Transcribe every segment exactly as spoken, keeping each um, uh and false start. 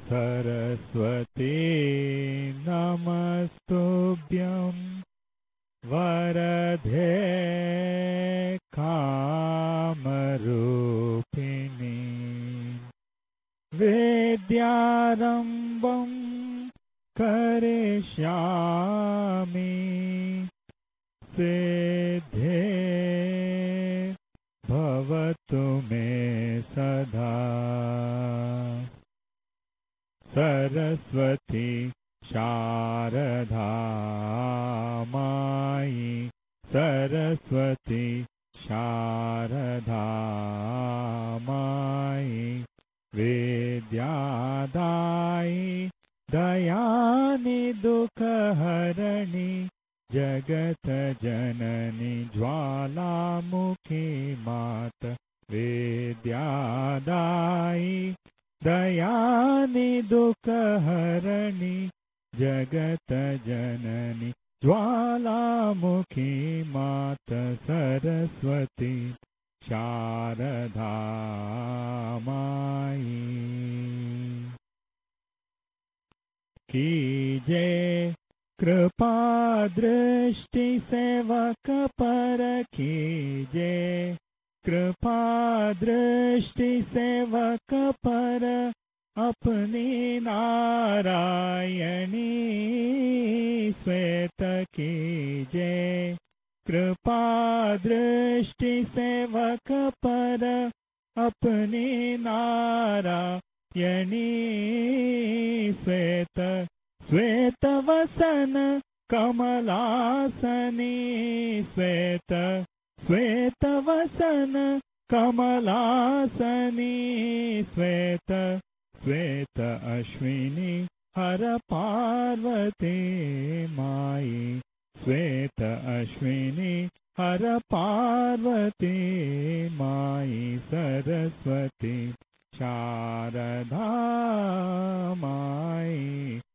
सरस्वती नमस्तुभ्यं वरदे कामरूपिणी विद्यारम्भं करिष्यामि सिद्धे भवतु मे सदा। सरस्वती शारदा मायि सरस्वती शारदा मायि विद्यादायि दयानि दुःखहरणि जगत जननी ज्वालामुखी मात विद्यादायि दयानि दुःखहरणि जगत जननी ज्वालामुखी मात सरस्वती शारदा मायि कीजे कृपा दृष्टि सेवक पर कीजे कृपा दृष्टि सेवक पर अपनी नारायणी श्वेत कीजे कृपा दृष्टि सेवक पर अपनी नारायणी श्वेत श्वेत वसन कमलासनी श्वेत श्वेत वसन कमलासनी श्वेत श्वेत अश्विनी हर पार्वती माई श्वेत अश्विनी हर पार्वती माई सरस्वती शारदा माई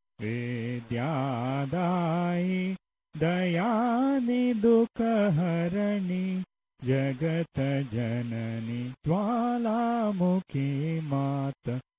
विद्यादायि दयानि दुःखहरणि जगत जननी ज्वालामुखी मात